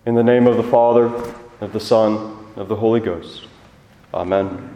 In the name of the Father, of the Son, and of the Holy Ghost. Amen.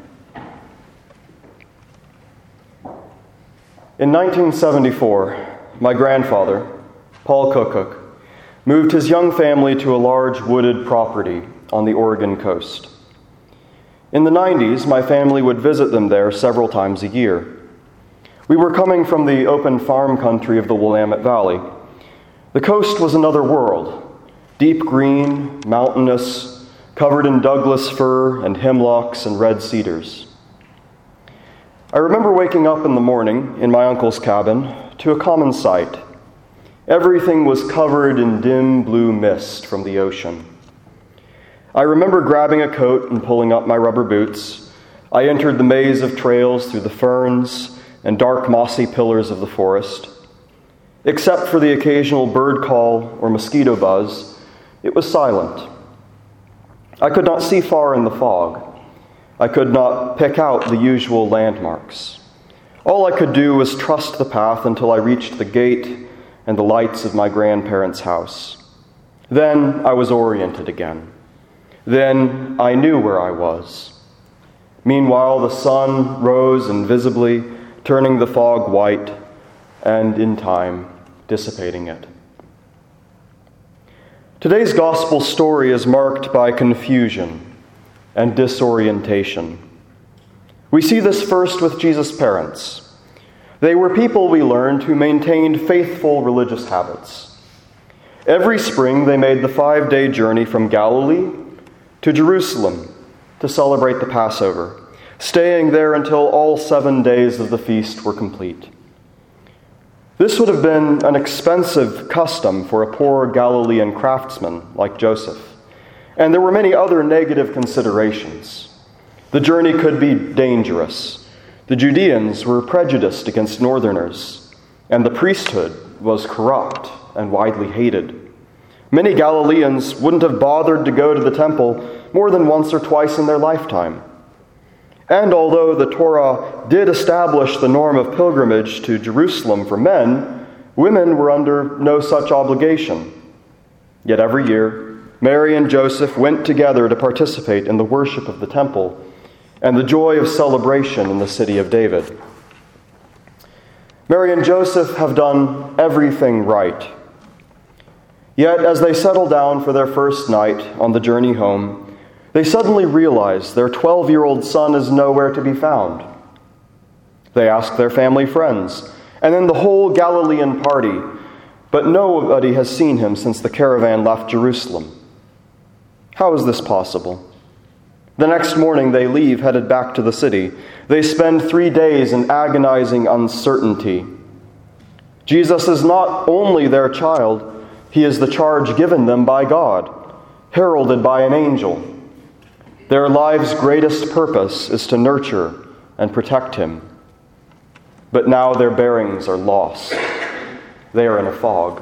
In 1974, my grandfather, Paul Cook, moved his young family to a large wooded property on the Oregon coast. In the 90s, my family would visit them there several times a year. We were coming from the open farm country of the Willamette Valley. The coast was another world. Deep green, mountainous, covered in Douglas fir and hemlocks and red cedars. I remember waking up in the morning in my uncle's cabin to a common sight. Everything was covered in dim blue mist from the ocean. I remember grabbing a coat and pulling up my rubber boots. I entered the maze of trails through the ferns and dark mossy pillars of the forest. Except for the occasional bird call or mosquito buzz, it was silent. I could not see far in the fog. I could not pick out the usual landmarks. All I could do was trust the path until I reached the gate and the lights of my grandparents' house. Then I was oriented again. Then I knew where I was. Meanwhile, the sun rose invisibly, turning the fog white, and in time, dissipating it. Today's gospel story is marked by confusion and disorientation. We see this first with Jesus' parents. They were people, we learned, who maintained faithful religious habits. Every spring, they made the 5-day journey from Galilee to Jerusalem to celebrate the Passover, staying there until all 7 days of the feast were complete. This would have been an expensive custom for a poor Galilean craftsman like Joseph, and there were many other negative considerations. The journey could be dangerous. The Judeans were prejudiced against northerners, and the priesthood was corrupt and widely hated. Many Galileans wouldn't have bothered to go to the temple more than once or twice in their lifetime. And although the Torah did establish the norm of pilgrimage to Jerusalem for men, women were under no such obligation. Yet every year, Mary and Joseph went together to participate in the worship of the temple and the joy of celebration in the city of David. Mary and Joseph have done everything right. Yet as they settle down for their first night on the journey home, they suddenly realize their 12-year-old son is nowhere to be found. They ask their family friends, and then the whole Galilean party, but nobody has seen him since the caravan left Jerusalem. How is this possible? The next morning they leave, headed back to the city. They spend 3 days in agonizing uncertainty. Jesus is not only their child, he is the charge given them by God, heralded by an angel. Their lives' greatest purpose is to nurture and protect him. But now their bearings are lost. They are in a fog.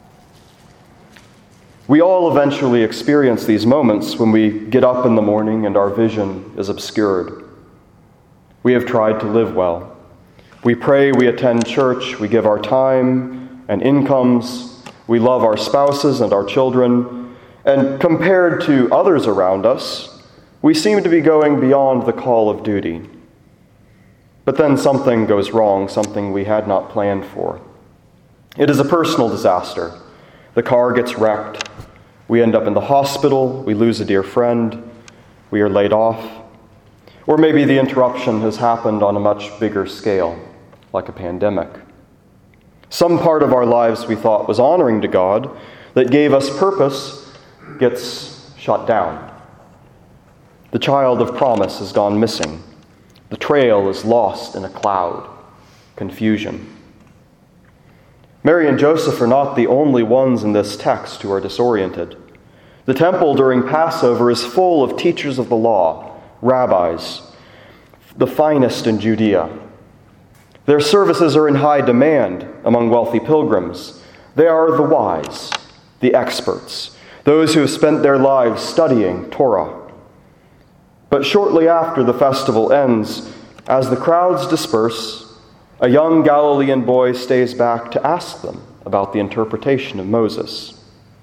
We all eventually experience these moments when we get up in the morning and our vision is obscured. We have tried to live well. We pray, we attend church, we give our time and incomes, we love our spouses and our children, and compared to others around us, we seem to be going beyond the call of duty. But then something goes wrong, something we had not planned for. It is a personal disaster. The car gets wrecked. We end up in the hospital. We lose a dear friend. We are laid off. Or maybe the interruption has happened on a much bigger scale, like a pandemic. Some part of our lives we thought was honoring to God, that gave us purpose, gets shut down. The child of promise has gone missing. The trail is lost in a cloud. Confusion. Mary and Joseph are not the only ones in this text who are disoriented. The temple during Passover is full of teachers of the law, rabbis, the finest in Judea. Their services are in high demand among wealthy pilgrims. They are the wise, the experts, those who have spent their lives studying Torah. But shortly after the festival ends, as the crowds disperse, a young Galilean boy stays back to ask them about the interpretation of Moses.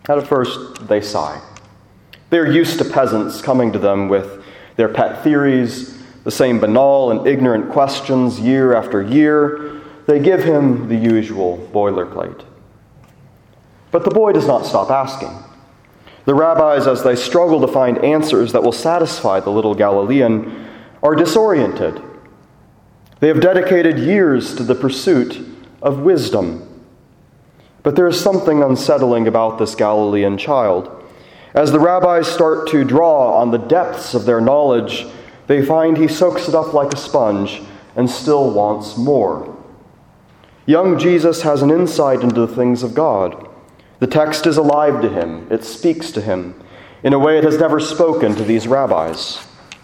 At first, they sigh. They're used to peasants coming to them with their pet theories, the same banal and ignorant questions year after year. They give him the usual boilerplate. But the boy does not stop asking. The rabbis, as they struggle to find answers that will satisfy the little Galilean, are disoriented. They have dedicated years to the pursuit of wisdom. But there is something unsettling about this Galilean child. As the rabbis start to draw on the depths of their knowledge, they find he soaks it up like a sponge and still wants more. Young Jesus has an insight into the things of God. The text is alive to him. It speaks to him in a way it has never spoken to these rabbis.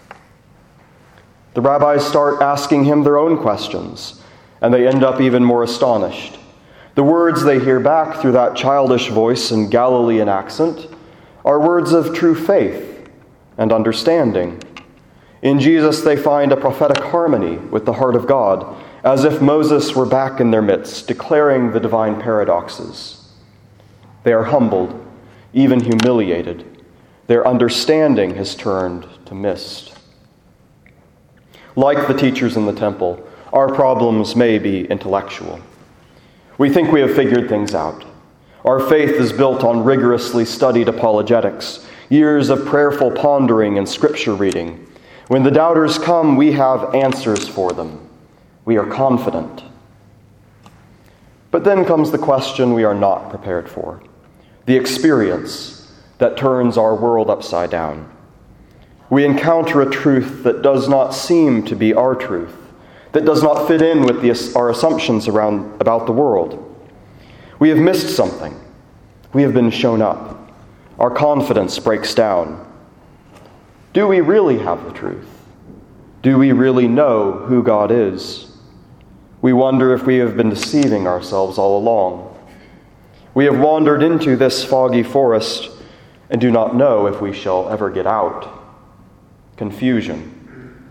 The rabbis start asking him their own questions, and they end up even more astonished. The words they hear back through that childish voice and Galilean accent are words of true faith and understanding. In Jesus, they find a prophetic harmony with the heart of God, as if Moses were back in their midst, declaring the divine paradoxes. They are humbled, even humiliated. Their understanding has turned to mist. Like the teachers in the temple, our problems may be intellectual. We think we have figured things out. Our faith is built on rigorously studied apologetics, years of prayerful pondering and scripture reading. When the doubters come, we have answers for them. We are confident. But then comes the question we are not prepared for, the experience that turns our world upside down. We encounter a truth that does not seem to be our truth, that does not fit in with our assumptions about the world. We have missed something. We have been shown up. Our confidence breaks down. Do we really have the truth? Do we really know who God is? We wonder if we have been deceiving ourselves all along. We have wandered into this foggy forest and do not know if we shall ever get out. Confusion.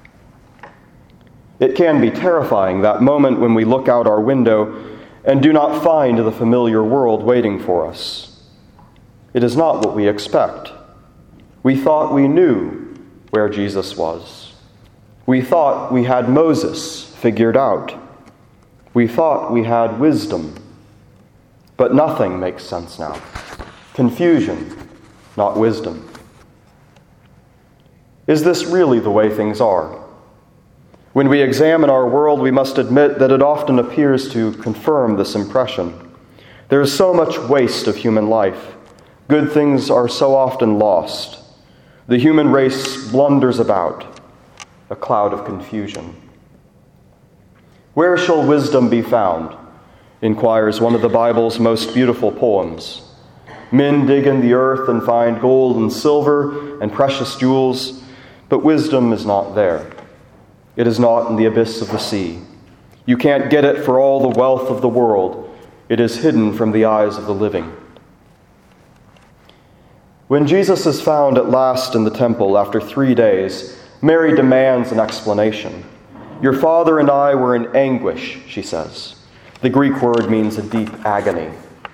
It can be terrifying, that moment when we look out our window and do not find the familiar world waiting for us. It is not what we expect. We thought we knew where Jesus was. We thought we had Moses figured out. We thought we had wisdom. But nothing makes sense now. Confusion, not wisdom. Is this really the way things are? When we examine our world, we must admit that it often appears to confirm this impression. There is so much waste of human life. Good things are so often lost. The human race blunders about, a cloud of confusion. Where shall wisdom be found? Inquires one of the Bible's most beautiful poems. Men dig in the earth and find gold and silver and precious jewels, but wisdom is not there. It is not in the abyss of the sea. You can't get it for all the wealth of the world. It is hidden from the eyes of the living. When Jesus is found at last in the temple after 3 days, Mary demands an explanation. Your father and I were in anguish, she says. The Greek word means a deep agony.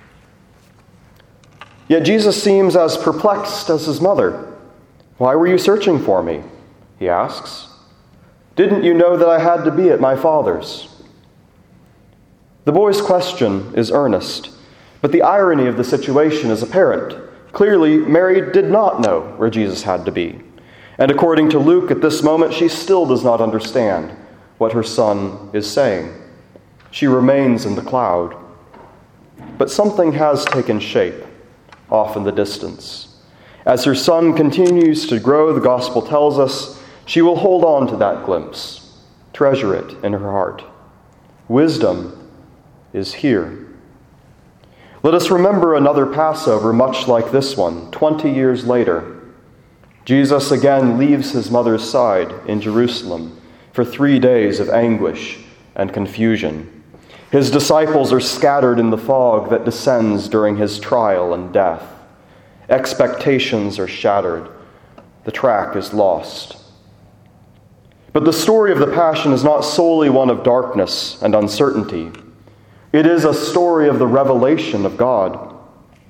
Yet Jesus seems as perplexed as his mother. Why were you searching for me? He asks. Didn't you know that I had to be at my father's? The boy's question is earnest, but the irony of the situation is apparent. Clearly, Mary did not know where Jesus had to be. And according to Luke, at this moment, she still does not understand what her son is saying. She remains in the cloud. But something has taken shape off in the distance. As her son continues to grow, the gospel tells us, she will hold on to that glimpse, treasure it in her heart. Wisdom is here. Let us remember another Passover much like this one, 20 years later. Jesus again leaves his mother's side in Jerusalem for 3 days of anguish and confusion. His disciples are scattered in the fog that descends during his trial and death. Expectations are shattered. The track is lost. But the story of the Passion is not solely one of darkness and uncertainty. It is a story of the revelation of God.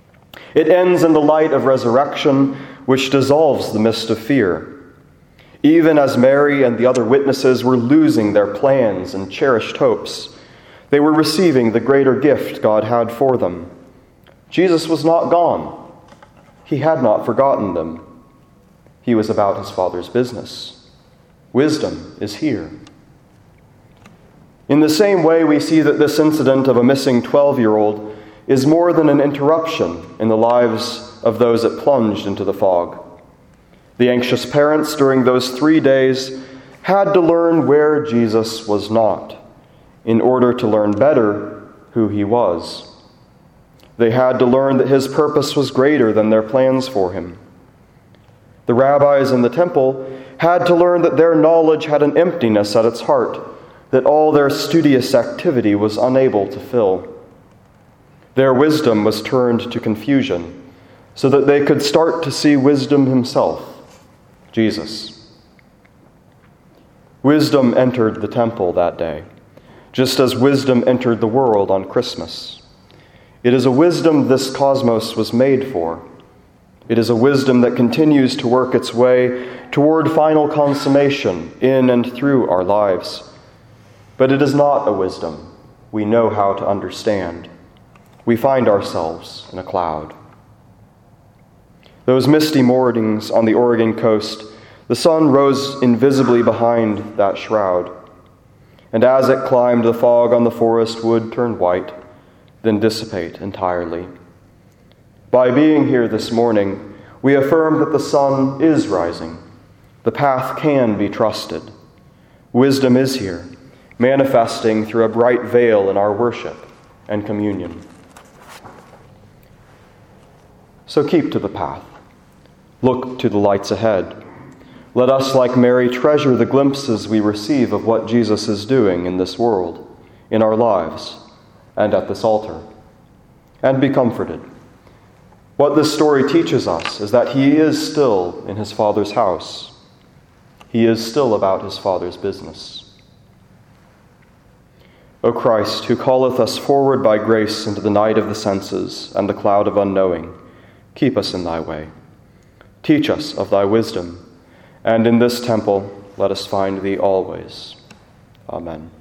It ends in the light of resurrection, which dissolves the mist of fear. Even as Mary and the other witnesses were losing their plans and cherished hopes, they were receiving the greater gift God had for them. Jesus was not gone. He had not forgotten them. He was about his Father's business. Wisdom is here. In the same way, we see that this incident of a missing 12-year-old is more than an interruption in the lives of those that plunged into the fog. The anxious parents during those 3 days had to learn where Jesus was not, in order to learn better who he was. They had to learn that his purpose was greater than their plans for him. The rabbis in the temple had to learn that their knowledge had an emptiness at its heart that all their studious activity was unable to fill. Their wisdom was turned to confusion, so that they could start to see wisdom himself, Jesus. Wisdom entered the temple that day, just as wisdom entered the world on Christmas. It is a wisdom this cosmos was made for. It is a wisdom that continues to work its way toward final consummation in and through our lives. But it is not a wisdom we know how to understand. We find ourselves in a cloud. Those misty mornings on the Oregon coast, the sun rose invisibly behind that shroud, and as it climbed, the fog on the forest would turn white, then dissipate entirely. By being here this morning, we affirm that the sun is rising. The path can be trusted. Wisdom is here, manifesting through a bright veil in our worship and communion. So keep to the path. Look to the lights ahead. Let us, like Mary, treasure the glimpses we receive of what Jesus is doing in this world, in our lives, and at this altar. And be comforted. What this story teaches us is that he is still in his Father's house. He is still about his Father's business. O Christ, who calleth us forward by grace into the night of the senses and the cloud of unknowing, keep us in thy way. Teach us of thy wisdom, and in this temple let us find thee always. Amen.